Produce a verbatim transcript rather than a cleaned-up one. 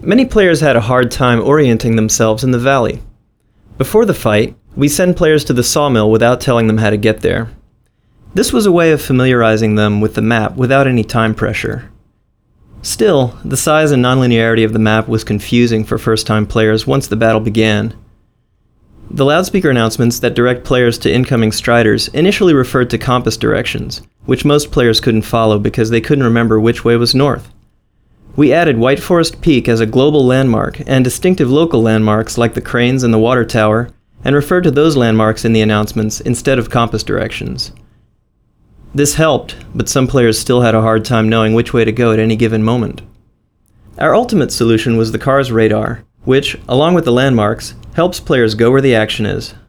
Many players had a hard time orienting themselves in the valley. Before the fight, we send players to the sawmill without telling them how to get there. This was a way of familiarizing them with the map without any time pressure. Still, the size and nonlinearity of the map was confusing for first-time players once the battle began. The loudspeaker announcements that direct players to incoming striders initially referred to compass directions, which most players couldn't follow because they couldn't remember which way was north. We added White Forest Peak as a global landmark and distinctive local landmarks like the cranes and the water tower, and referred to those landmarks in the announcements instead of compass directions. This helped, but some players still had a hard time knowing which way to go at any given moment. Our ultimate solution was the car's radar, which, along with the landmarks, helps players go where the action is.